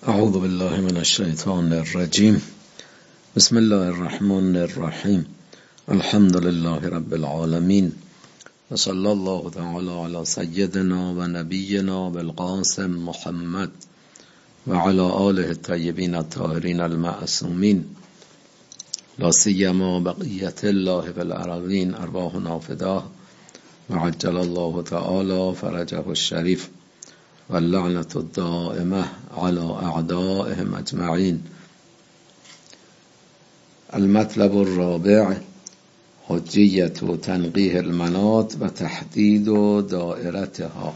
اعوذ بالله من الشیطان الرجیم. بسم الله الرحمن الرحیم. الحمد لله رب العالمین و صلی الله تعالی علی سیدنا و نبینا بالقاسم محمد و علی آله الطیبین الطاهرین المعصومین لا سیما بقیت الله فی الارضین ارواحنا فداه و عجل الله تعالی فرجه الشریف و اللعنة الدائمة على اعدائهم اجمعین. المطلب الرابع حجیت و تنقیح المناط و تحدید دائرتها.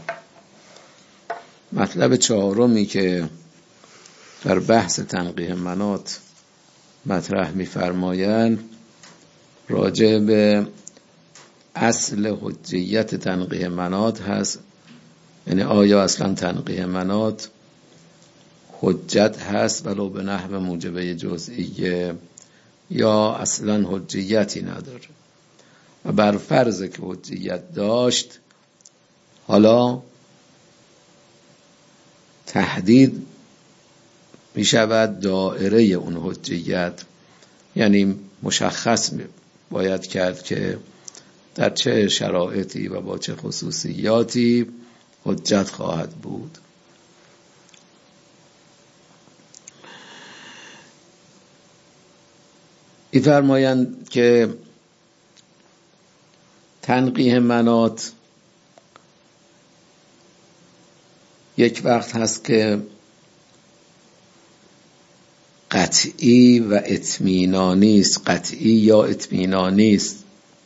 مطلب چهارمی که در بحث تنقیح مناط مطرح می‌فرمایند راجع به اصل حجیت تنقیح مناط هست، یعنی آیا اصلا تنقیح مناط حجت هست ولو به نحو موجبه جزئیه یا اصلا حجیتی نداره، و بر فرض که حجیت داشت حالا تحدید می شود دائره اون حجیت، یعنی مشخص باید کرد که در چه شرایطی و با چه خصوصیاتی حجت خواهد بود. می‌فرمایند که تنقیح مناط یک وقت هست که قطعی و اطمینانی است، قطعی یا اطمینانی است،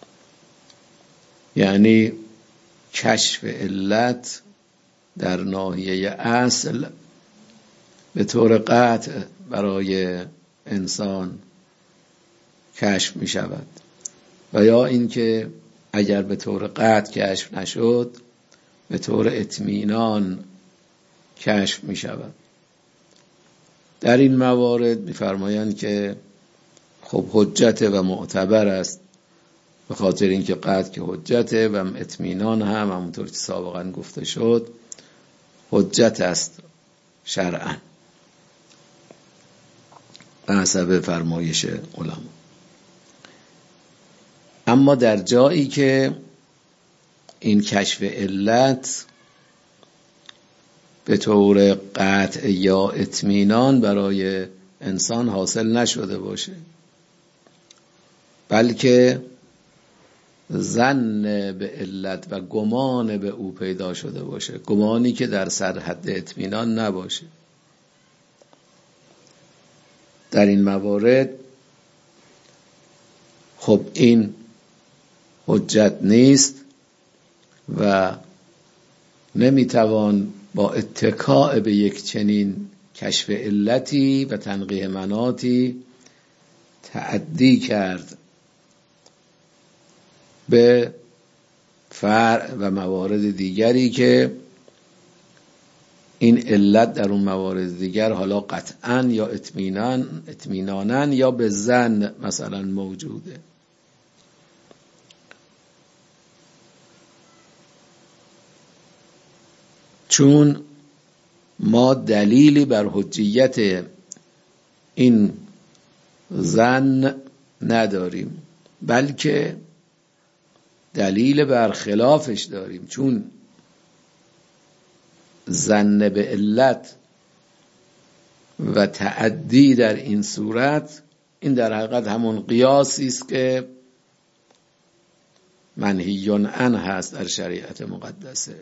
یعنی کشف علت در ناحیه اصل به طور قطع برای انسان کشف می شود، و یا اینکه اگر به طور قطع کشف نشد به طور اطمینان کشف می شود. در این موارد می فرمایند که خب حجت و معتبر است، به خاطر اینکه قطع که حجته و اطمینان هم همونطور که سابقا گفته شد حجت است شرعاً به حسب فرمایش علما. اما در جایی که این کشف علت به طور قطع یا اطمینان برای انسان حاصل نشده باشه، بلکه ظن به علت و گمان به او پیدا شده باشه، گمانی که در سر حد اطمینان نباشه، در این موارد خب این حجت نیست و نمیتوان با اتکاء به یک چنین کشف علتی و تنقیح مناطی تعدی کرد به فرع و موارد دیگری که این علت در اون موارد دیگر حالا قطعاً یا اطمیناناً یا به ظن مثلا موجوده. چون ما دلیلی بر حجیت این ظن نداریم، بلکه دلیل بر خلافش داریم، چون ظن به علت و تعدی در این صورت این در حقیقت همون قیاسی است که منهی عنه هست در شریعت مقدسه.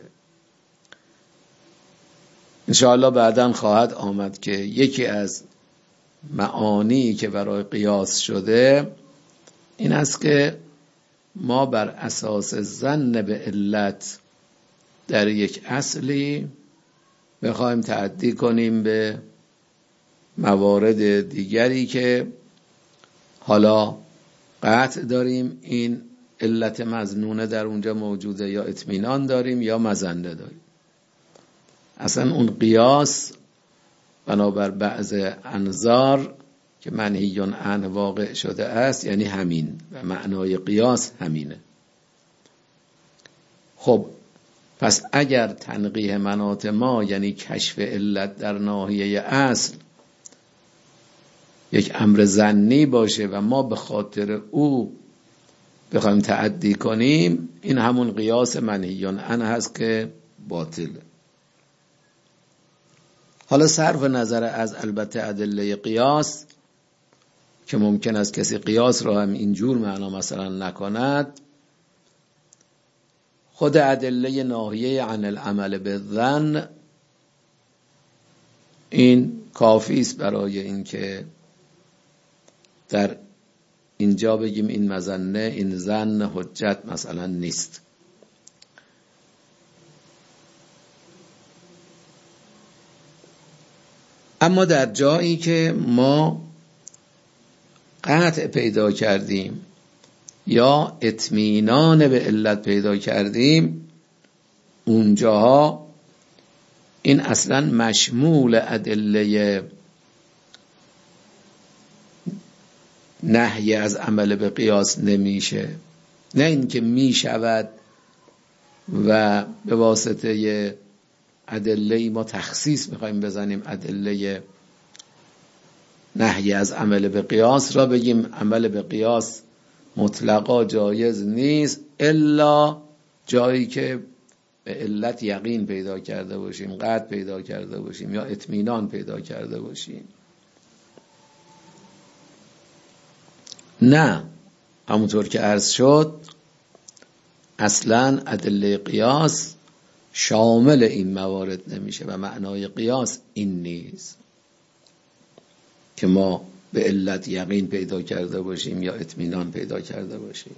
انشاءالله بعداً خواهد آمد که یکی از معانی که برای قیاس شده این است که ما بر اساس ظن به علت در یک اصلی بخوایم تعدی کنیم به موارد دیگری که حالا قطع داریم این علت مظنونه در اونجا موجوده، یا اطمینان داریم یا مظنه داریم. اصلا اون قیاس بنابر بعض انظار که منهی عنه واقع شده است یعنی همین، و معنای قیاس همینه. خب پس اگر تنقیح مناط ما یعنی کشف علت در ناحیه اصل یک امر ظنی باشه و ما به خاطر او بخوایم تعدی کنیم، این همون قیاس منهی عنه هست که باطله. حالا صرف نظر از البته ادله قیاس که ممکن است کسی قیاس را هم اینجور معنا مثلا نکند، خود ادله ناهیه عن العمل بالظن این کافی است برای اینکه در اینجا بگیم این مظنه، این ظن حجت مثلا نیست. اما در جایی که ما قطع پیدا کردیم یا اطمینان به علت پیدا کردیم، اونجاها این اصلا مشمول ادله نهی از عمل به قیاس نمیشه. نه اینکه میشود و به واسطه ادله ما تخصیص میخوایم بزنیم ادله نهی از عمل به قیاس را بگیم عمل به قیاس مطلقا جایز نیست الا جایی که به علت یقین پیدا کرده باشیم، قطع پیدا کرده باشیم یا اطمینان پیدا کرده باشیم. نه، همونطور که عرض شد اصلا ادله قیاس شامل این موارد نمیشه و معنای قیاس این نیست که ما به علت یقین پیدا کرده باشیم یا اطمینان پیدا کرده باشیم.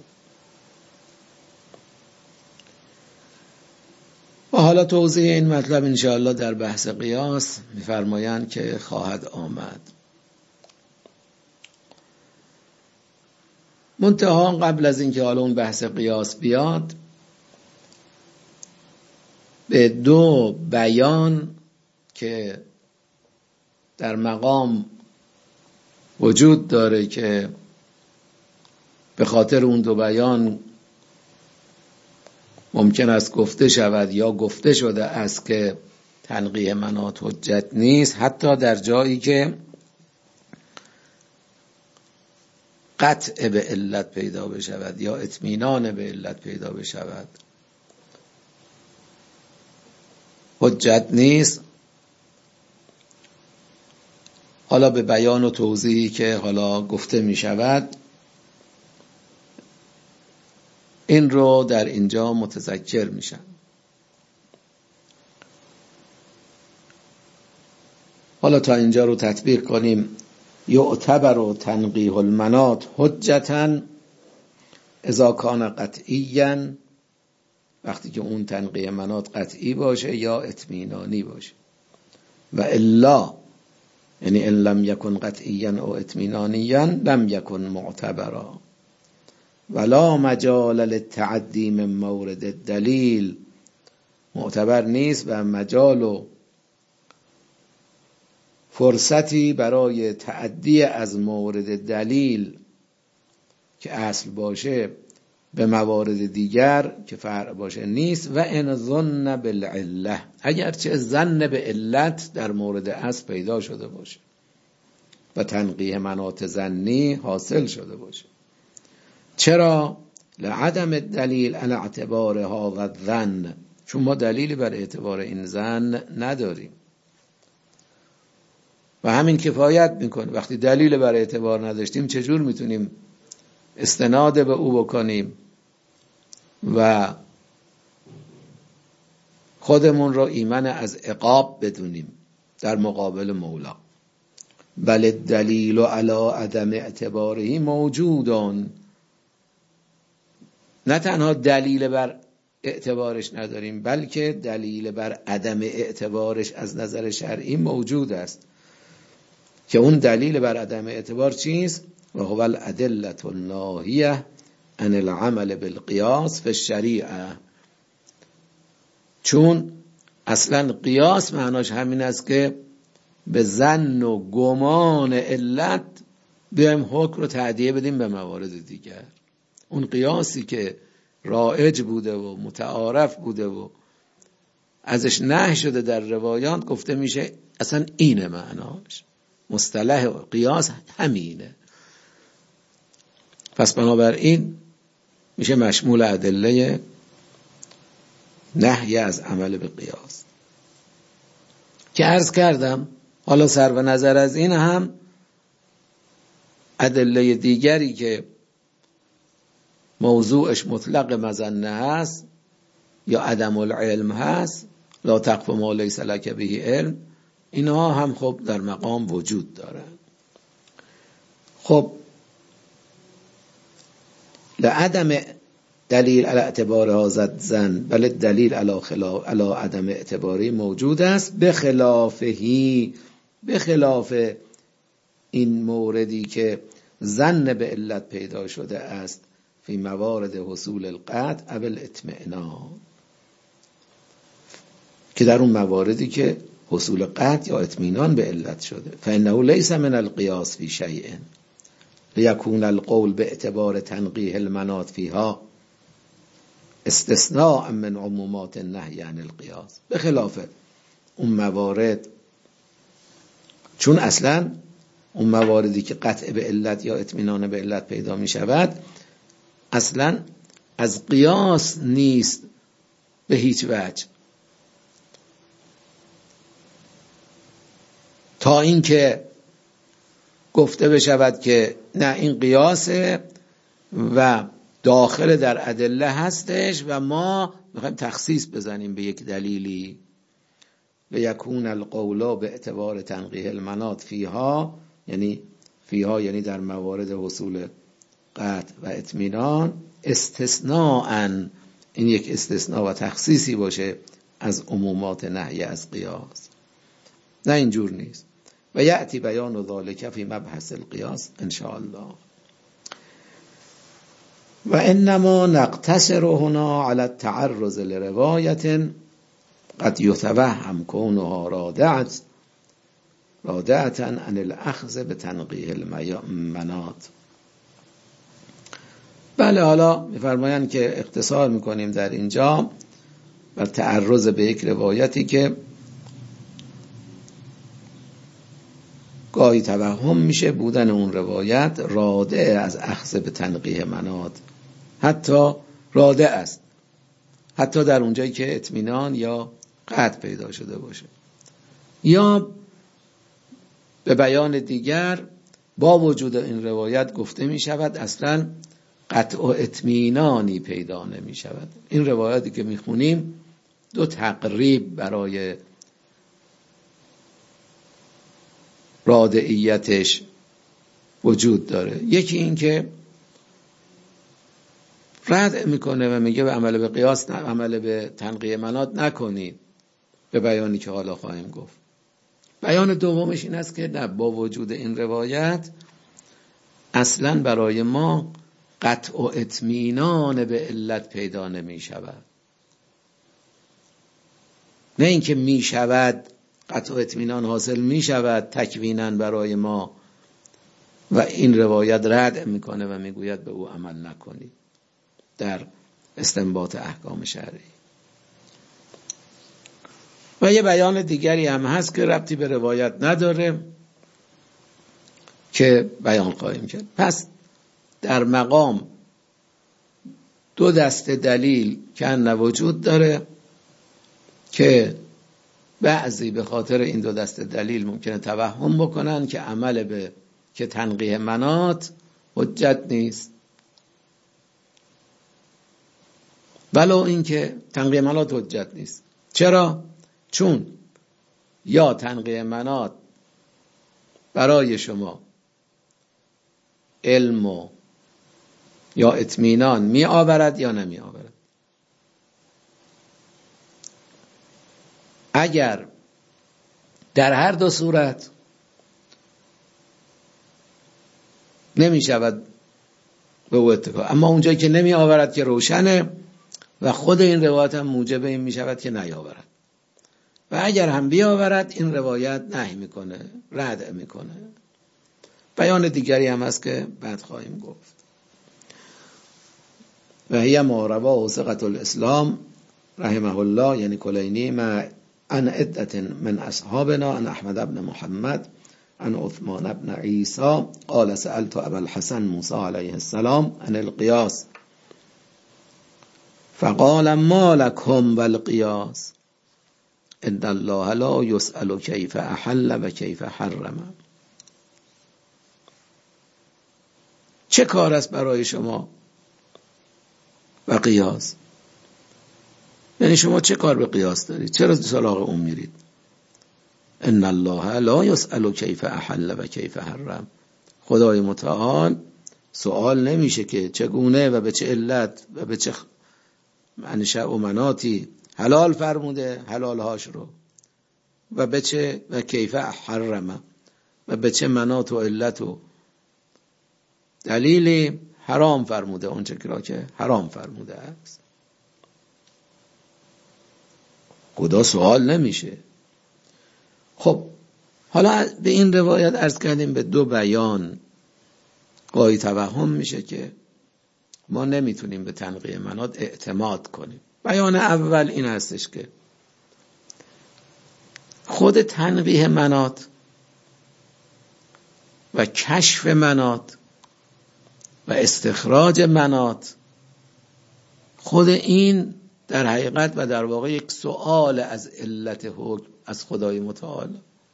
و حالا توضیح این مطلب انشاءالله در بحث قیاس میفرمایند که خواهد آمد. منتها قبل از اینکه حالا اون بحث قیاس بیاد، به دو بیان که در مقام وجود داره که به خاطر اون دو بیان ممکن است گفته شود یا گفته شده است که تنقیح مناط حجت نیست، حتی در جایی که قطع به علت پیدا بشود یا اطمینان به علت پیدا بشود حجت نیست. حالا به بیان و توضیحی که حالا گفته می شود این رو در اینجا متذکر میشن. حالا تا اینجا رو تطبیق کنیم. یعتبر تنقیح المناط حجتاً اذا کان قطعیاً، وقتی که اون تنقیح مناط قطعی باشه یا اطمینانی باشه، و الا یعنی ان لم یکن قطعیاً او اطمینانیاً لم یکن معتبرا ولا مجال للتعدی من مورد الدلیل، معتبر نیست و مجال و فرصتی برای تعدی از مورد دلیل که اصل باشه به موارد دیگر که فرع باشه نیست. و ان ظن بالعله، اگرچه ظن به علت در مورد اصل پیدا شده باشه و تنقیح مناط ظنی حاصل شده باشه. چرا؟ لعدم الدلیل علی اعتبار هذا الظن، چون ما دلیلی بر اعتبار این ظن نداریم و همین کفایت میکنه. وقتی دلیل بر اعتبار نداشتیم چجور میتونیم استناد به او بکنیم و خودمون رو ایمن از عقاب بدونیم در مقابل مولا؟ بل الدلیل علی عدم اعتباره موجودون، نه تنها دلیل بر اعتبارش نداریم بلکه دلیل بر عدم اعتبارش از نظر شرعی موجود است، که اون دلیل بر عدم اعتبار چیست؟ و هو الادله الناهیه عن العمل بالقیاس فی الشریعه. چون اصلا قیاس معناش همین است که به ظن و گمان علت بیایم حکم رو تعدیه بدیم به موارد دیگر. اون قیاسی که رایج بوده و متعارف بوده و ازش نهی شده در روایات گفته میشه اصلا اینه معناش. مصطلح قیاس همینه. پس بنابراین میشه مشمول ادله نهی از عمل به قیاس که عرض کردم. حالا صرف نظر از این هم ادله دیگری که موضوعش مطلق مظنه هست یا عدم العلم هست، لا تقف ما لیس لک به علم، اینها هم خب در مقام وجود داره. خب لعدم دلیل علی اعتبار هذا الظن بل دلیل علی عدم اعتباری موجود است، به خلاف این موردی که ظن به علت پیدا شده است فی موارد حصول القطع او الاطمئنان، که در اون مواردی که حصول قطع یا اطمینان به علت شده. فانه لیس من القیاس فی شیء لیکون القول به اعتبار تنقیح المناط فیها استثناء من عمومات النهی عن القیاس. به خلاف اون موارد، چون اصلا اون مواردی که قطع به علت یا اطمینان به علت پیدا می شود اصلا از قیاس نیست به هیچ وجه، تا اینکه گفته بشود که نه این قیاسه و داخل در ادله هستش و ما میخوایم تخصیص بزنیم به یک دلیلی. و یکون القول به اعتبار تنقیح المناط فیها، یعنی در موارد حصول قطع و اطمینان، استثناءً، این یک استثناء و تخصیصی باشه از عمومات نهی از قیاس. نه اینجور نیست. و یأتی بیان ذلک فی مبحث القیاس ان شاء الله. و انما نقتصر هنا على التعرض لرواية قد يتوهم كونها رادعة عن الاخذ بتنقیح المناط. بله، حالا میفرمایند که اختصار میکنیم در اینجا بر تعرض به یک روایتی که گاهی توهم میشه بودن اون روایت رادع از اخذ به تنقیح مناط، حتی رادع است، حتی در اونجایی که اطمینان یا قطع پیدا شده باشه. یا به بیان دیگر با وجود این روایت گفته می شود اصلا قطع و اطمینانی پیدا نمی شود. این روایتی که می خونیم دو تقریب برای رادعیتش وجود داره. یکی این که رد میکنه و میگه به عمل به قیاس عمل به تنقیح مناط نکنید، به بیانی که حالا خواهیم گفت. بیان دومش این است که نه، با وجود این روایت اصلا برای ما قطع و اطمینان به علت پیدا نمی شود. نه اینکه می شود، قطع و اطمینان حاصل می شود تکویناً برای ما و این روایت رد میکنه و میگوید به او عمل نکنید در استنباط احکام شرعی. و یه بیان دیگری هم هست که ربطی به روایت نداره که بیان خواهیم کرد. پس در مقام دو دسته دلیل کن وجود داره که بعضی به خاطر این دو دسته دلیل ممکنه توهم بکنن که عمل به که تنقیح مناط حجت نیست، ولو این که تنقیح مناط حجت نیست. چرا؟ چون یا تنقیح مناط برای شما علم و یا اطمینان می آورد یا نمی آورد. اگر در هر دو صورت نمی شود به او اتکا، اما اونجایی که نمی آورد که روشنه و خود این روایت هم موجب این می شود که نیاورد، و اگر هم بیاورد این روایت نهی میکنه، رد میکنه. بیان دیگری هم هست که بعد خواهیم گفت. و هی ما رواه ثقة الاسلام رحمه الله یعنی کلینی مع ان عدت من اصحابنا ان احمد بن محمد ان عثمان بن عیسی قال سألت ابا الحسن موسی علیه السلام عن القیاس فقال ما لكم والقیاس ان الله لا يسأل كيف احل و كيف حرم. چه کار است برای شما و قیاس؟ یعنی شما چه کار به قیاس دارید؟ چرا سراغ اون میرید؟ ان الله لا يسأل كيف احل و كيف حرم. خدای متعال سوال نمیشه که چگونه و به چه علت و به چه منشأ و مناطی حلال فرموده حلالهاش رو و به چه و کیف حرم و به چه مناط و علت و دلیلی حرام فرموده اون چه که حرام فرموده است. خدا سوال نمیشه. خب حالا به این روایت عرض کردیم به دو بیان قای توهم میشه که ما نمیتونیم به تنقیه مناط اعتماد کنیم. بیان اول این هستش که خود تنقیه مناط و کشف مناط و استخراج مناط خود این در حقیقت و در واقع یک سؤال از علت حکم از خدای متعال،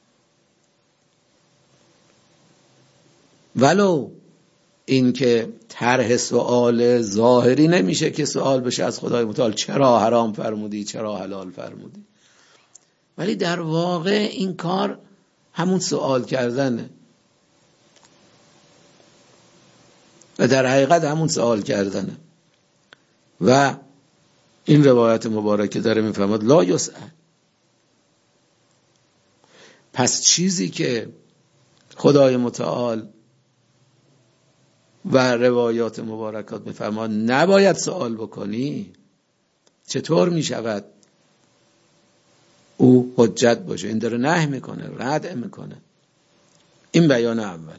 ولو این که طرح سؤال ظاهری نمیشه که سؤال بشه از خدای متعال چرا حرام فرمودی چرا حلال فرمودی، ولی در واقع این کار همون سؤال کردنه و در حقیقت همون سؤال کردنه. و این روایت مبارکه داره میفرماد لا یسأل. پس چیزی که خدای متعال و روایات مبارکات میفرماد نباید سوال بکنی، چطور میشود او حجت باشه؟ این داره نهی میکنه، رد میکنه. این بیان اول.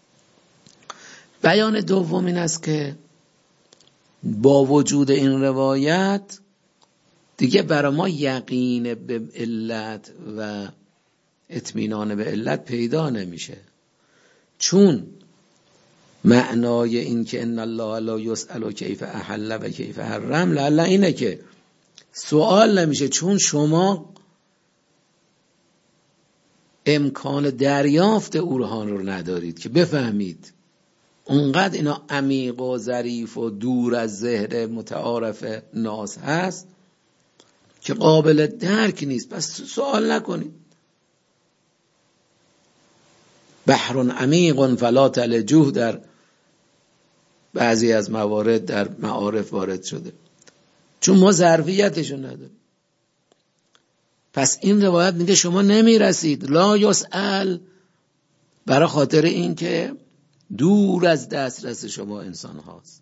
بیان دوم این است که با وجود این روایت دیگه برای ما یقین به علت و اطمینان به علت پیدا نمیشه، چون معنای این که ان الله لا یسأل کیف احل و کیف حرم لعل اینه که سوال نمیشه، چون شما امکان دریافت اورهان رو ندارید که بفهمید. اونقدر اینا عمیق و ظریف و دور از ذهن متعارف ناس هست که قابل درک نیست. پس سوال نکنید. بحر عمیق فلا تلجوه در بعضی از موارد در معارف وارد شده، چون ما ظرفیتشو نداریم. پس این روایت میگه شما نمیرسید. لا یسأل برای خاطر این که دور از دسترس شما انسان هاست.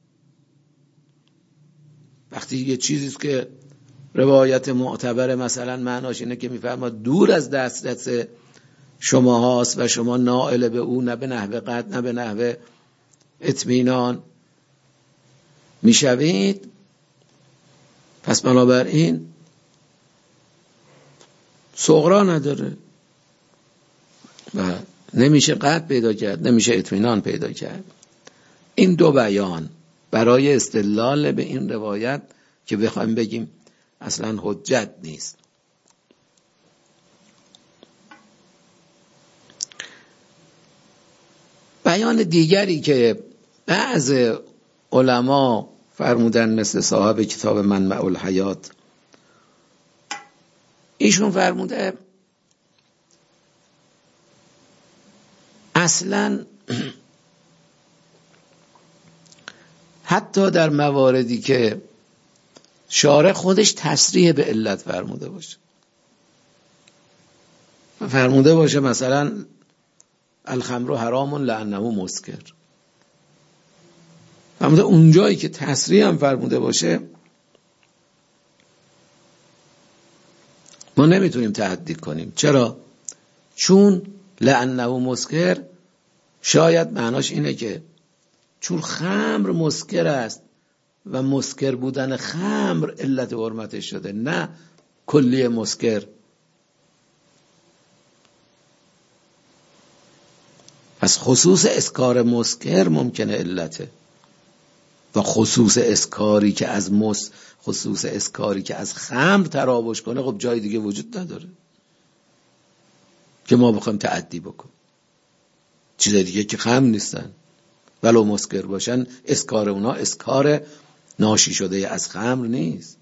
وقتی یه چیزیست که روایت معتبر مثلا معناش اینه که میفرماد دور از دسترس شما هاست و شما نائل به او، نه به نحو قطع نه به نحو اطمینان میشوید، پس بنابراین صغرا نداره و نمیشه قطع پیدا کرد، نمیشه اطمینان پیدا کرد. این دو بیان برای استدلال به این روایت که بخوایم بگیم اصلا حجت نیست. بیان دیگری که بعض علما فرمودن مثل صاحب کتاب منبع الحیات، ایشون فرموده اصلا حتی در مواردی که شارع خودش تصریح به علت فرموده باشه، فرموده باشه مثلا الخمر حرام لانه مسکر، فرموده اونجایی که تصریح هم فرموده باشه ما نمیتونیم تعدی کنیم. چرا؟ چون لانه مسکر شاید معناش اینه که چون خمر مسکر است و مسکر بودن خمر علت حرمتش شده، نه کلی مسکر. پس خصوص اسکار مسکر ممکنه علته و خصوص اسکاری که از خصوص اسکاری که از خمر تراوش کنه خب جای دیگه وجود نداره که ما بخوایم تعدی بکنیم. چیز دیگه که خمر نیستن ولو مسکر باشن، اسکار اونا اسکار ناشی شده از خمر نیست.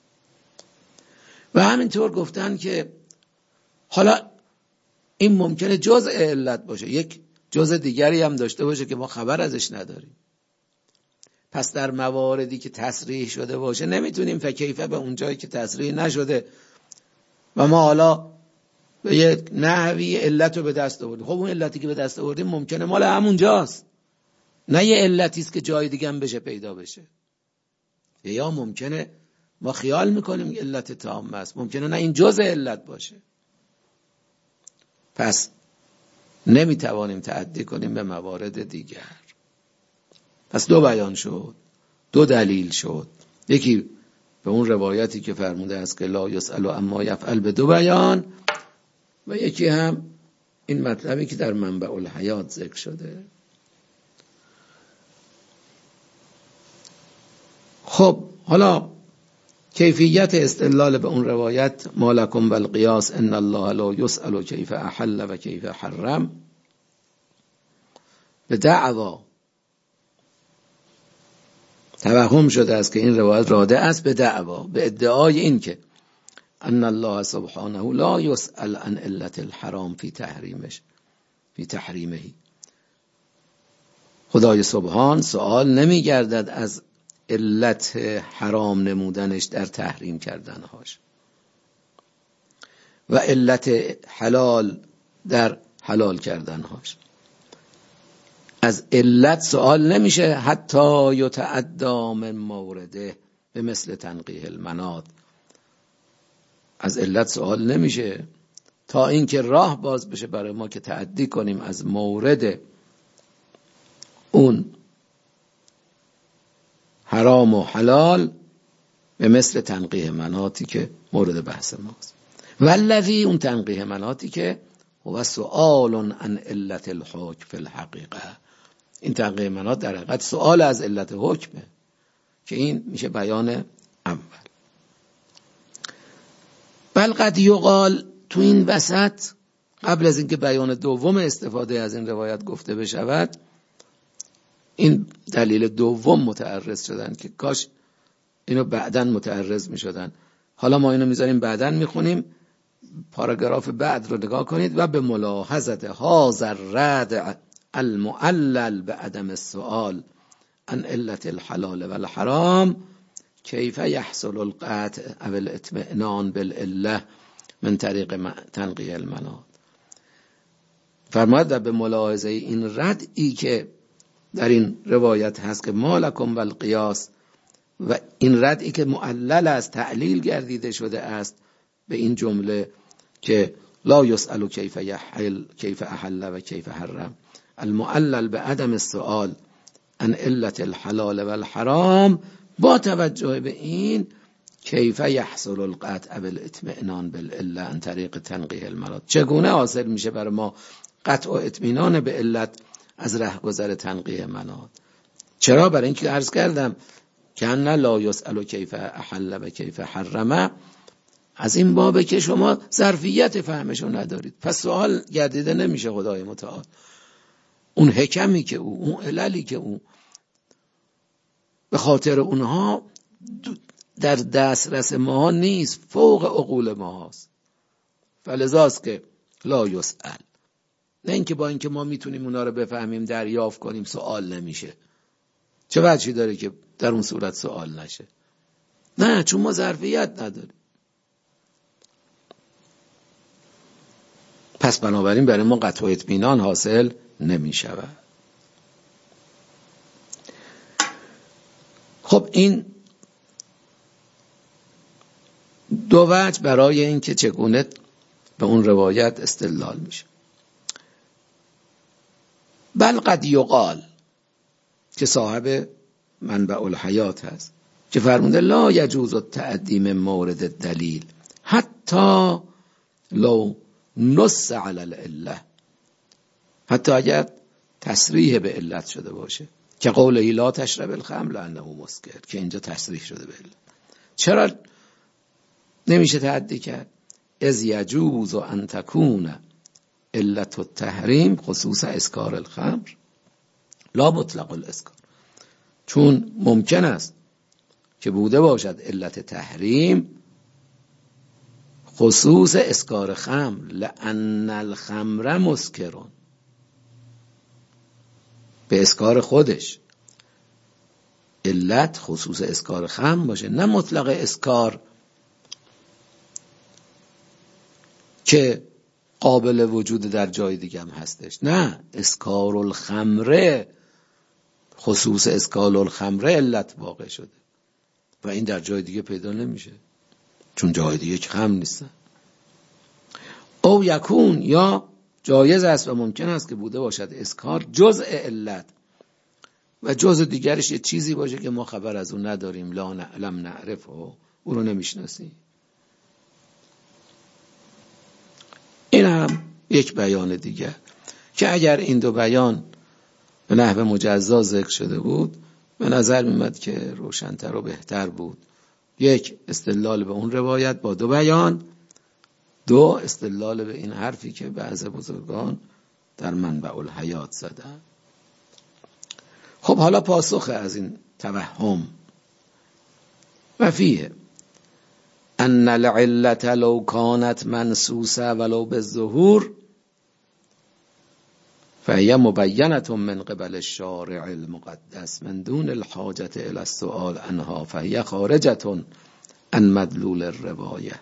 و همینطور گفتن که حالا این ممکنه جزء علت باشه، یک جزء دیگری هم داشته باشه که ما خبر ازش نداریم. پس در مواردی که تصریح شده باشه نمیتونیم فکیفه به اون جایی که تصریح نشده و ما حالا به یک نحوی علت رو به دست آوردیم. خب اون علتی که به دست آوردیم ممکنه مال همون جاست، نه یه علتی است که جای دیگه هم بشه پیدا بشه. یا ممکنه ما خیال میکنیم علت تام است، ممکنه نه این جزء علت باشه. پس نمیتوانیم تعدی کنیم به موارد دیگر. پس دو بیان شد، دو دلیل شد. یکی به اون روایتی که فرموده است که لا یسأل اما یفعل به دو بیان، و یکی هم این مطلبی که در منبع الحیات ذکر شده. خب حالا کیفیت استدلال به اون روایت ما لکم بالقیاس ان الله لا یسأل کیف احل و کیف حرم، به دعوا توهم شده است که این روایت راده است به دعوا، به ادعای این که ان الله سبحانه لا یسأل عن علت الحرام فی تحریمه. خدای سبحان سوال نمی گردد از علت حرام نمودنش در تحریم کردنهاش و علت حلال در حلال کردنهاش. از علت سوال نمیشه حتی یتعدی من مورده به مثل تنقیح المناط. از علت سوال نمیشه تا اینکه راه باز بشه برای ما که تعدی کنیم از مورد اون حرام و حلال به مثل تنقیح مناطی که مورد بحث ماست. والذی، اون تنقیح مناطی که هو سؤال عن علت الحکم فی الحقیقه. این تنقیح مناط در حقیقت سؤال از علت حکمه که این میشه بیان اول. بل قد یقال، تو این وسط قبل از اینکه بیان دوم استفاده از این روایت گفته بشود، این دلیل دوم متعرض شدن که کاش اینو بعداً متعرض می شدن. حالا ما اینو میذاریم بعداً میخونیم. پاراگراف بعد رو نگاه کنید. و به ملاحظت هذا الردع المعلل به عدم السؤال عن علت الحلال و الحرام کیف یحصل القطع او الاطمئنان بالعله من طریق تنقیح المناط. فرماید به ملاحظه این ردعی که در این روایت هست که ما لکم بالقیاس، و این ردعی که معلل است، تعلیل گردیده شده است به این جمله که لا یسأل کیف احل و کیف حرم، المعلل به عدم السؤال عن علت الحلال و الحرام، با توجه به این کیف یحصل القطع بالاطمئنان بالعله عن طریق تنقیح المناط، چگونه حاصل میشه برای ما قطع و اطمینان به علت از رهگذر تنقیح مناط. چرا؟ برای اینکه عرض کردم که ان لا یسأل کیف احل و کیف حرم، از این بابه که شما ظرفیت فهمشو ندارید، پس سوال گردیده نمیشه خدای متعال. اون حکمی که اون عللی که به خاطر اونها در دسترس ما نیست، فوق عقول ما هست. فلذاست که لا یسأل، نه اینکه با اینکه ما میتونیم اونا رو بفهمیم دریافت کنیم سوال نمیشه. چه وجهی داره که در اون صورت سوال نشه؟ نه، چون ما ظرفیت نداریم. پس بنابراین برای ما قطع و اطمینان حاصل نمیشود. خب این دو وجه برای این که چگونه به اون روایت استدلال میشه. بل قد یقال، که صاحب منبع الحیات هست که فرموده لا یجوز التعدی من مورد الدلیل حتی لو نص علی العله، حتی اگر تصریح به علت شده باشه که قوله لا تشرب الخمر لانه مسکر، که اینجا تصریح شده به علت. چرا نمیشه تعدی کرد؟ اذ یجوز ان تکون علت التحریم خصوص اسکار الخمر لا مطلق الاسکار، چون ممکن است که بوده باشد علت تحریم خصوص اسکار خمر لان الخمر مسکرون، به اسکار خودش علت خصوص اسکار خمر باشه، نه مطلق اسکار که قابل وجود در جای دیگه هم هستش. نه، اسکار الخمر خصوص اسکار الخمر علت واقع شده و این در جای دیگه پیدا نمیشه چون جای دیگه که خمر نیستن. او یکون، یا جایز است و ممکن است که بوده باشد اسکار جزء علت و جزء دیگرش یه چیزی باشه که ما خبر از اون نداریم، لا نعلم نعرفه، او رو نمیشناسیم. این هم یک بیان دیگر که اگر این دو بیان به نحو مجزا ذکر شده بود به نظر می‌آمد که روشن‌تر و بهتر بود. یک، استدلال به اون روایت با دو بیان، دو، استدلال به این حرفی که بعض بزرگان در منبع الحیات زدن. خب حالا پاسخ از این توهم و فیه ان العلت لو كانت منسوسه ولو بالظهور فهي مبینه من قبل الشارع المقدس من دون الحاجة الى السؤال عنها فهي خارجة عن مدلول الروایه.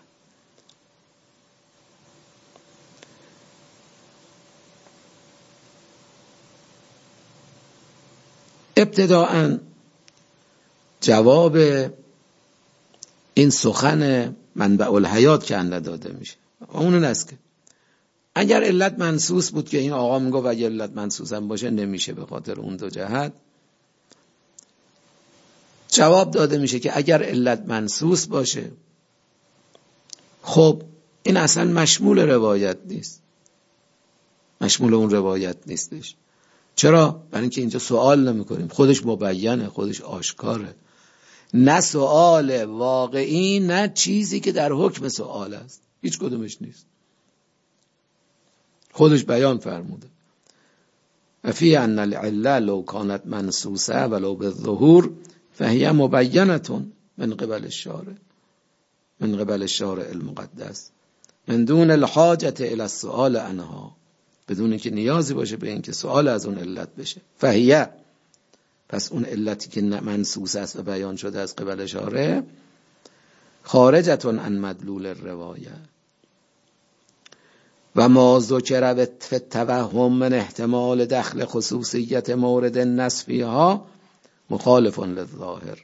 ابتداءً جواب این سخن منبع الحیات که اندر داده میشه اون است که اگر علت منسوس بود که این آقا میگه و اگر علت منسوس هم باشه نمیشه به خاطر اون دو جهت، جواب داده میشه که اگر علت منسوس باشه خب این اصلا مشمول روایت نیست، مشمول اون روایت نیستش. چرا؟ برای اینکه اینجا سوال نمی کنیم، خودش مبینه، خودش آشکاره، نه سوال واقعی نه چیزی که در حکم سوال است، هیچ کدومش نیست، خودش بیان فرموده. و فی ان العله لو كانت منسوسه ولو بالظهور فهي مبینه من قبل الشارع المقدس من دون الحاجة الى السؤال عنها، بدون اینکه نیازی باشه به اینکه سوال از اون علت بشه. فهیه، پس اون علتی که منسوس است و بیان شده از قبل شارع خارجتون عن مدلول الروایه و ما ذکر فی التوهم من احتمال دخل خصوصیت مورد النص فیها مخالف للظاهر.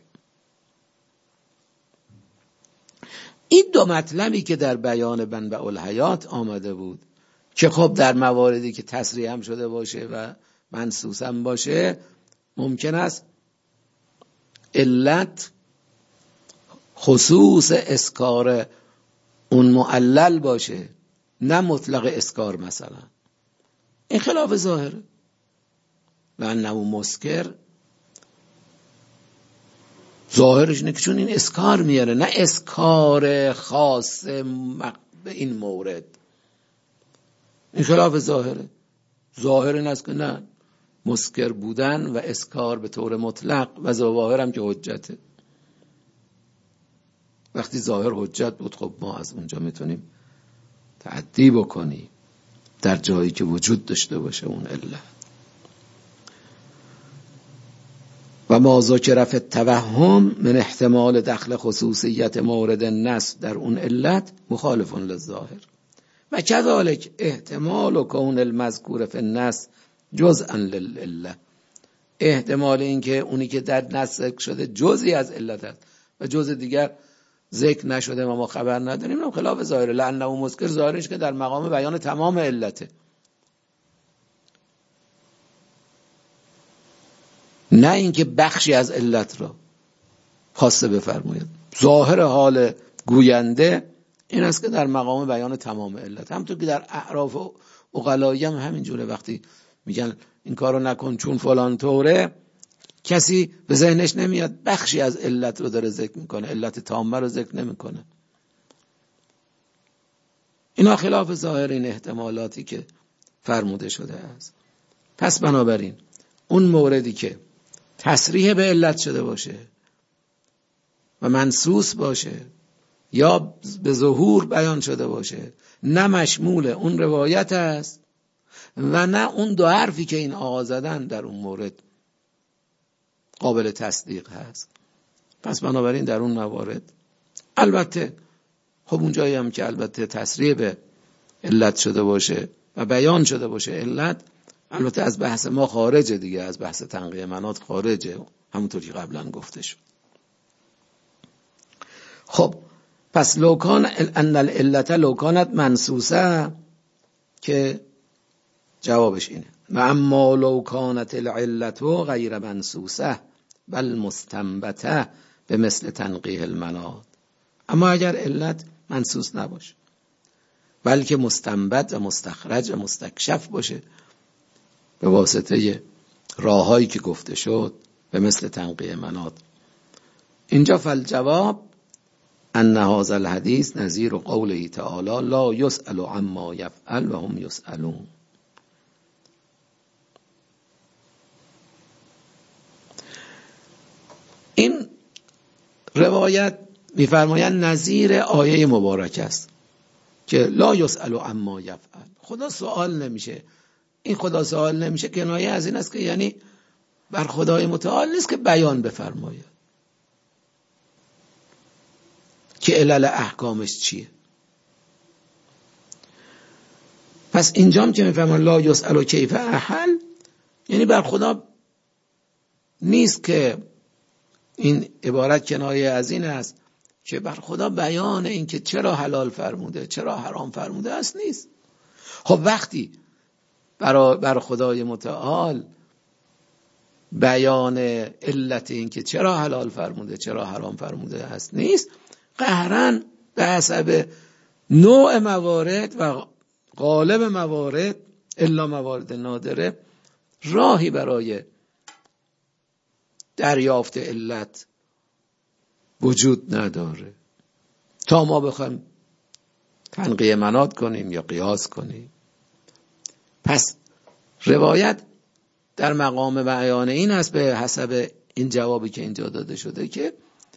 این دو مطلبی که در بیان منبع الحیات آمده بود که خب در مواردی که تصریح هم شده باشه و منسوس هم باشه ممکن است علت خصوص اسکار اون معلل باشه نه مطلق اسکار مثلا، این خلاف ظاهره. لانه مسکر ظاهرش اینه که چون این اسکار میاره، نه اسکار خاص به این مورد، این خلاف ظاهره. ظاهر این است که نه، مسکر بودن و اسکار به طور مطلق و ظاهر هم که حجته. وقتی ظاهر حجت بود خب ما از اونجا میتونیم تعدی بکنیم در جایی که وجود داشته باشه اون علت. و ما ذکر فی التوهم من احتمال دخل خصوصیت مورد النص در اون علت مخالف للظاهر و کذالک احتمال کون المذکور فی النص جزءا للعله، احتمال این که اونی که در نص ذکر شده جزئی از علت است و جزء دیگر ذکر نشده و ما خبر نداریم، هم خلاف ظاهره. لانه مسکر ظاهرش که در مقام بیان تمام علته، نه اینکه بخشی از علت را خواسته بفرماید. ظاهر حال گوینده این است که در مقام بیان تمام علت، همونطور که در اعراف و عقلایی هم همینجوره. وقتی میگن این کارو نکن چون فلان طوره، کسی به ذهنش نمیاد بخشی از علت رو داره ذکر میکنه، علت تامه رو ذکر نمیکنه. اینا خلاف ظاهر این احتمالاتی که فرموده شده است. پس بنابراین اون موردی که تصریح به علت شده باشه و منصوص باشه یا به ظهور بیان شده باشه، نه مشمول اون روایت است و نه اون دو حرفی که این آقا زدن در اون مورد قابل تصدیق هست. پس بنابراین در اون موارد البته خب اون جایی هم که البته تصریح به علت شده باشه و بیان شده باشه علت، البته از بحث ما خارجه دیگه، از بحث تنقیه مناط خارجه، همونطوری قبلا گفته شد. خب پس لوکان ان العلت لوکانت منصوصه، که جوابش اینه. و اما لوکانت العلت غیر منصوصه بل مستنبته به مثل تنقیه المناط. اما اگر علت منصوص نباشه بلکه مستنبت و مستخرج و مستکشف باشه به واسطه راههایی که گفته شد به مثل تنقیه مناط، اینجا فالجواب ان هذا الحدیث نظیر قوله تعالی لا یسأل عما یفعل و هم یسألون. این روایت میفرمایند نظیر آیه مبارک است که لا یسأل عما یفعل، خدا سوال نمیشه. این خدا سوال نمیشه کنایه از این است که یعنی بر خدای متعال نیست که بیان بفرماید که علل احکامش چیه. پس اینجام که میفرمان لا یسأل کیف احل، یعنی بر خدا نیست که، این عبارت کنایه از این است که بر خدا بیان این که چرا حلال فرموده چرا حرام فرموده است نیست. خب وقتی بر خدای متعال بیان علت این که چرا حلال فرموده چرا حرام فرموده است نیست، قهرن به حسب نوع موارد و غالب موارد الا موارد نادره راهی برای دریافت علت وجود نداره تا ما بخوایم تنقیه مناط کنیم یا قیاس کنیم. پس روایت در مقام بیان این است به حسب این جوابی که اینجا داده شده که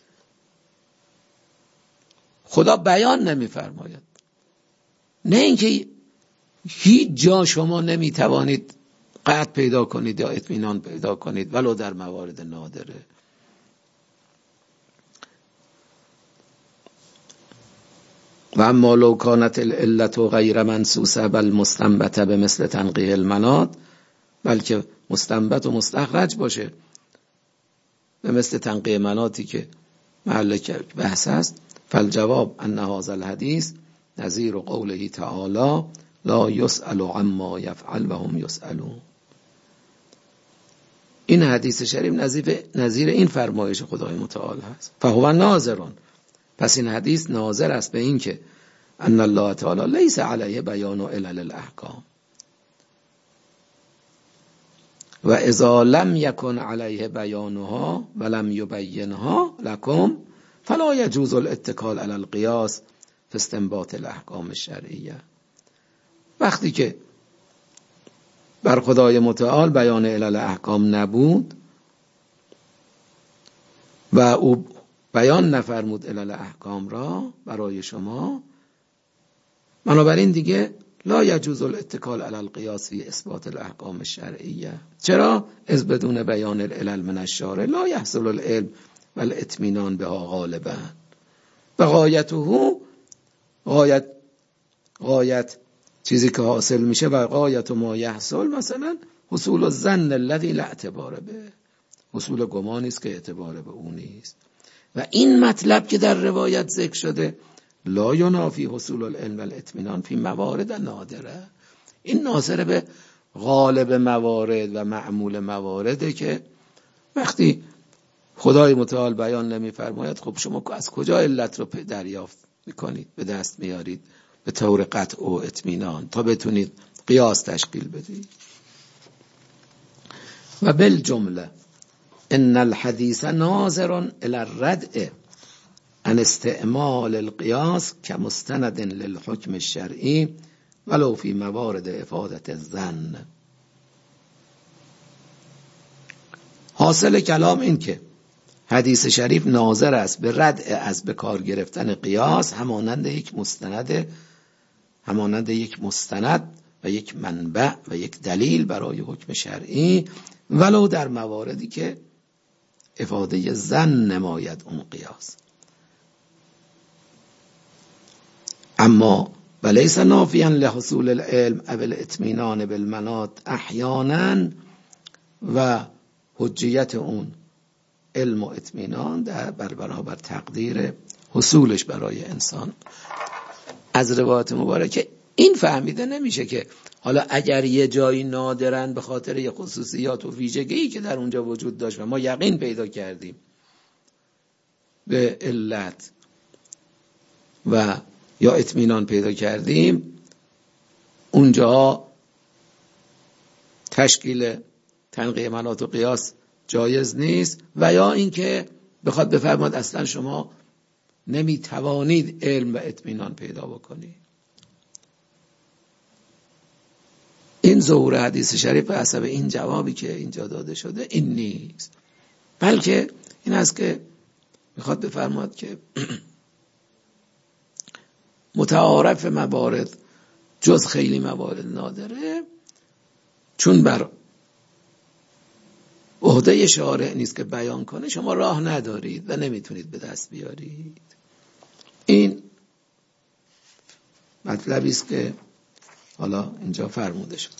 خدا بیان نمی‌فرماید، نه اینکه هیچ جا شما نمیتوانید قطع پیدا کنید یا اطمینان پیدا کنید ولو در موارد نادره. و اما لو کانت العلت غیر منصوصه بل مستنبته به مثل تنقیه المناط، بلکه مستنبت و مستخرج باشه به مثل تنقیه مناطی که محل بحث است، فالجواب ان هذا الحدیث نظیر قوله تعالی لا یسأل عما یفعل و هم یسألون. این حدیث شریف نظیر این فرمایش خدای متعال هست. فهو ناظرون، پس این حدیث ناظر است به این که ان الله تعالی لیس علیه بیان علل الاحکام و اذا لم یکن علیه بیانها و لم یبینها لکم فلا یجوز الاتکال علی القیاس فی استنباط الاحکام الشرعیه. وقتی که بر خدای متعال بیان علل احکام نبود و او بیان نفرمود علل احکام را برای شما، بنابراین دیگه لا یجوز الاتکال علی القیاس فی اثبات الاحکام الشرعیه. چرا؟ از بدون بیان العلل من الشارع لا یحصل العلم و الاطمینان بها غالبا. و غایت چیزی که حاصل میشه و غایت ما یحصل مثلا حصول الظن الذی لا اعتبار به، حصول گمانی است که اعتبار به اون نیست. و این مطلب که در روایت ذکر شده لا ینافی حصول العلم و الاطمینان فی موارد نادره، این ناظر به غالب موارد و معمول موارده که وقتی خدای متعال بیان نمی‌فرماید، خب شما از کجا علت رو دریافت میکنید، به دست میارید به طور قطع و اطمینان تا بتونید قیاس تشکیل بدید؟ و بالجمله ان الحدیث ناظر الی الردع عن استعمال القیاس كمستند للحكم الشرعی ولو فی موارد افادة الظن. حاصل کلام این که حدیث شریف ناظر است به ردع از به کار گرفتن قیاس همانند یک مستند و یک منبع و یک دلیل برای حکم شرعی، ولو در مواردی که افاده ظن نماید اون قیاس. اما ولیس نافیا لحصول العلم او الاطمینان بالمناط احیانا، و حجیت اون علم و اطمینان در برابر تقدیر حصولش برای انسان. از روایت مبارکه این فهمیده نمیشه که حالا اگر یه جایی نادرن به خاطر یه خصوصیات و ویژگی که در اونجا وجود داشت و ما یقین پیدا کردیم به علت و یا اطمینان پیدا کردیم، اونجا تشکیل تنقیه مناط و قیاس جایز نیست، و یا اینکه بخواد بفرماد اصلا شما نمیتوانید علم و اطمینان پیدا بکنید. این ظهور حدیث شریف به حسب این جوابی که اینجا داده شده این نیست، بلکه این است که میخواد بفرماد که متعارف موارد جز خیلی موارد نادره، چون بر عهده شارع نیست که بیان کنه، شما راه ندارید و نمیتونید به دست بیارید. این مطلبی است که حالا اینجا فرموده شده.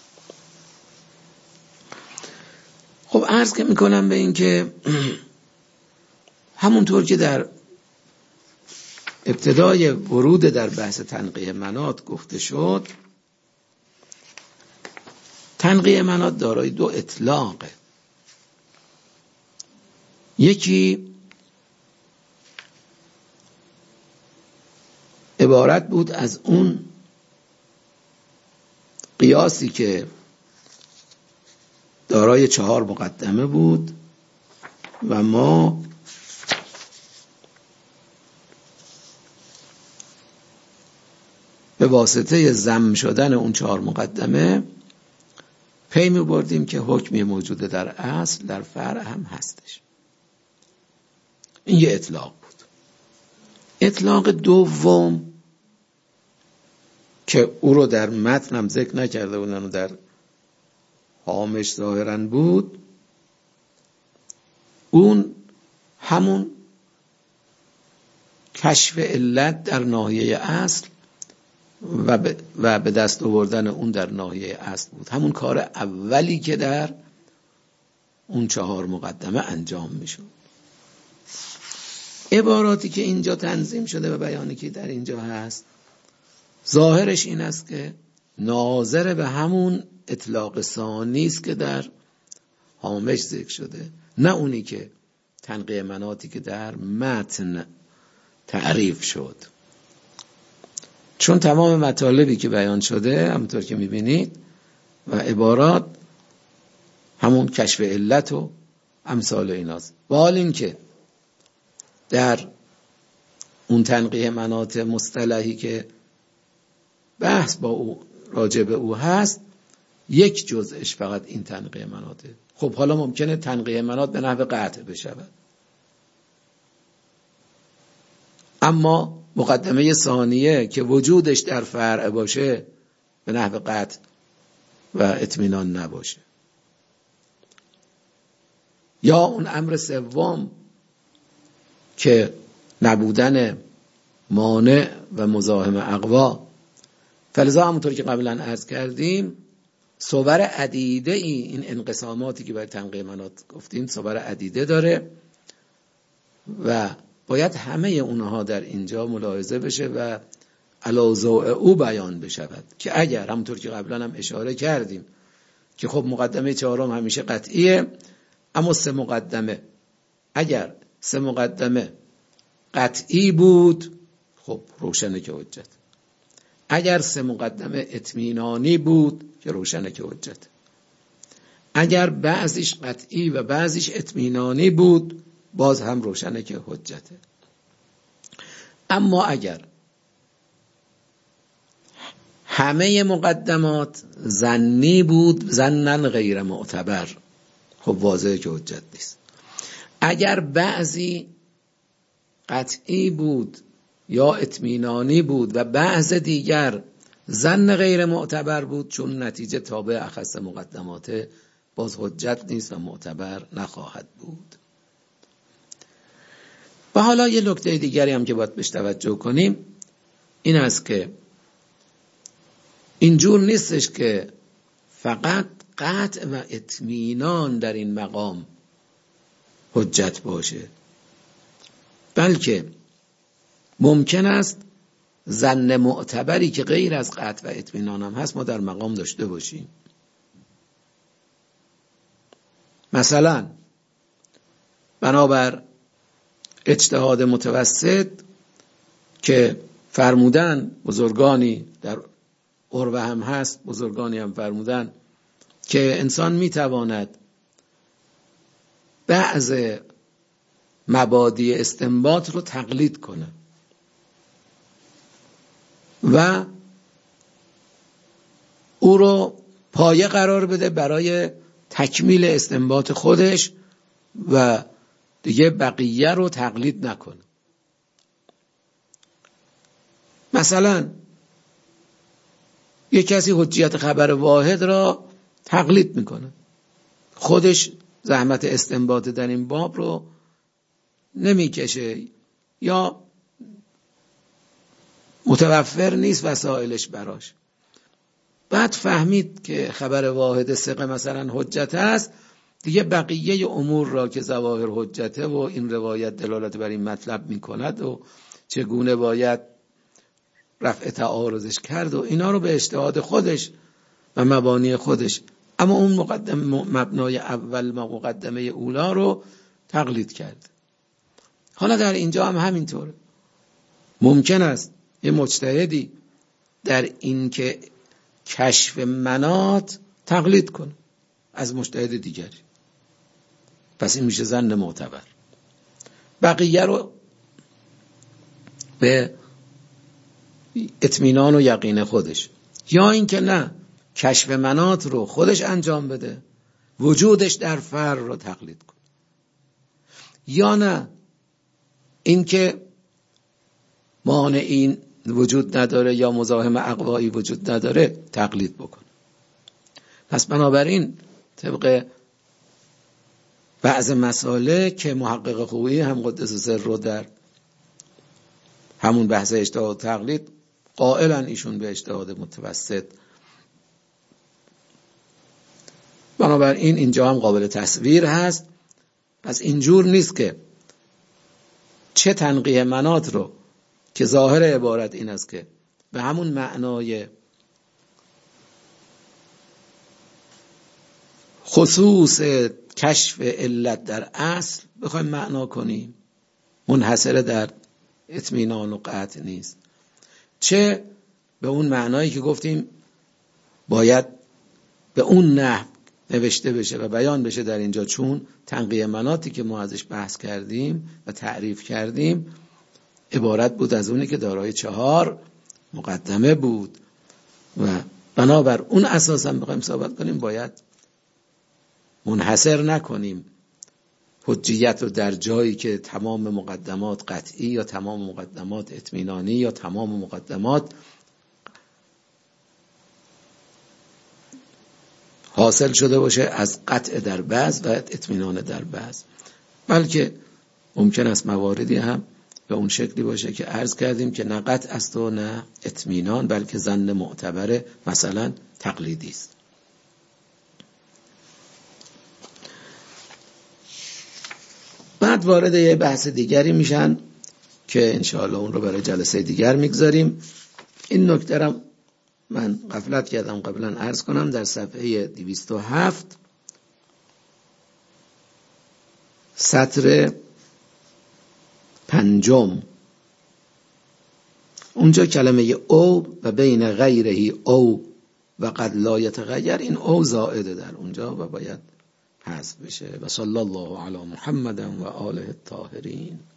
خب عرض که میکنم به این که همونطور که در ابتدای ورود در بحث تنقیه مناط گفته شد، تنقیه مناط دارای دو اطلاقه. یکی عبارت بود از اون قیاسی که دارای 4 مقدمه بود و ما به واسطه ضم شدن اون 4 مقدمه پی می بردیم که حکمی موجوده در اصل در فرع هم هستش. این یه اطلاق بود. اطلاق دوم که او رو در متن هم ذکر نکرده بودن و در هامش ظاهراً بود، اون همون کشف علت در ناحیه اصل و به دست آوردن اون در ناحیه اصل بود. همون کار اولی که در اون 4 مقدمه انجام میشد. عباراتی که اینجا تنظیم شده و بیانی که در اینجا هست ظاهرش این است که ناظر به همون اطلاق ثانی است که در هامش ذکر شده، نه اونی که تنقیه مناطی که در متن تعریف شد. چون تمام مطالبی که بیان شده همونطور که میبینید و عبارات همون کشف علت و امثال ایناست. و حال این که در اون تنقیه مناط مصطلحی که بحث با او راجع به او هست، یک جزءش فقط این تنقیه مناطه. خب حالا ممکنه تنقیه مناط به نحو قطع بشود، اما مقدمه ثانیه که وجودش در فرع باشه به نحو قطع و اطمینان نباشه. یا اون امر سوم که نبودن مانع و مزاحم اقوا. فلذا همونطور که قبلا عرض کردیم صور عدیده این انقساماتی که برای تنقیه مناط گفتیم صور عدیده داره و باید همه اونها در اینجا ملاحظه بشه و علی ضوء او بیان بشود که اگر همونطور که قبلا هم اشاره کردیم که خب مقدمه 4 همیشه قطعیه، اما 3 مقدمه اگر 3 مقدمه قطعی بود خب روشنه که حجت. اگر 3 مقدمه اطمینانی بود که روشنه که حجت. اگر بعضیش قطعی و بعضیش اطمینانی بود باز هم روشنه که حجته. اما اگر همه مقدمات ظنی بود، ظنن غیر معتبر، خب واضحه که حجت نیست. اگر بعضی قطعی بود یا اطمینانی بود و بعض دیگر ظن غیر معتبر بود، چون نتیجه تابع اخص مقدماته، باز حجت نیست و معتبر نخواهد بود. و حالا یه نکته دیگری هم که باید بهش توجه کنیم این است که اینجور نیستش که فقط قطع و اطمینان در این مقام حجت باشه، بلکه ممکن است ظن معتبری که غیر از قطع و اطمینان هم هست ما در مقام داشته باشیم. مثلا بنابر اجتهاد متوسط که فرمودن بزرگانی در عربه هم هست، بزرگانی هم فرمودن که انسان میتواند بعض مبادی استنباط رو تقلید کنه و او رو پایه قرار بده برای تکمیل استنباط خودش و دیگه بقیه رو تقلید نکنه. مثلا یک کسی حجیت خبر واحد را تقلید میکنه، خودش زحمت استنباط در این باب رو نمیکشه یا متوفر نیست وسایلش براش. بعد فهمید که خبر واحد ثقه مثلا حجت است، دیگه بقیه امور را که ظواهر حجته و این روایت دلالت بر این مطلب میکند و چگونه باید رفع تعارضش کرد و اینا رو به اجتهاد خودش و مبانی خودش، اما اون مبنای اول مقدمه اولا رو تقلید کرد. حالا در اینجا هم همینطوره. ممکن است یه مجتهدی در این که کشف مناط تقلید کنه از مجتهد دیگری، پس این میشه ظن معتبر، بقیه رو به اطمینان و یقین خودش. یا اینکه نه، کشف مناط رو خودش انجام بده، وجودش در فرع رو تقلید کنه. یا نه، اینکه مانعین وجود نداره یا مزاحم اقوایی وجود نداره تقلید بکنه. پس بنابراین طبق بعض مسائل که محقق خویی هم قدس سر رو در همون بحث اجتهاد تقلید قائلن ایشون به اجتهاد متوسط، بنابراین اینجا هم قابل تصویر هست. پس اینجور نیست که چه تنقیه مناط رو که ظاهر عبارت این است که به همون معنای خصوص کشف علت در اصل بخوایم معنا کنیم، منحصر در اطمینان و قطع نیست، چه به اون معنایی که گفتیم باید به اون نحو نوشته بشه و بیان بشه در اینجا، چون تنقیه مناطی که ما ازش بحث کردیم و تعریف کردیم عبارت بود از اونی که دارای 4 مقدمه بود و بنابر اون اساس هم بخوایم ثابت کنیم باید منحصر نکنیم حجیت رو در جایی که تمام مقدمات قطعی یا تمام مقدمات اطمینانی یا تمام مقدمات حاصل شده باشه از قطع در بعض و اطمینان در بعض، بلکه ممکن است مواردی هم به اون شکلی باشه که عرض کردیم که نه قطع است و نه اطمینان، بلکه ظن معتبر مثلا تقلیدی است. بعد وارد یه بحث دیگری میشن که انشاءالله اون رو برای جلسه دیگر میگذاریم. این نکته را من غفلت کردم قبلا عرض کنم، در صفحه 207 سطر 5 اونجا کلمه او و بین غیره او و قد لا یتغیر، این او زائده در اونجا و باید حذف بشه. و صلی الله علی محمد و آله الطاهرین.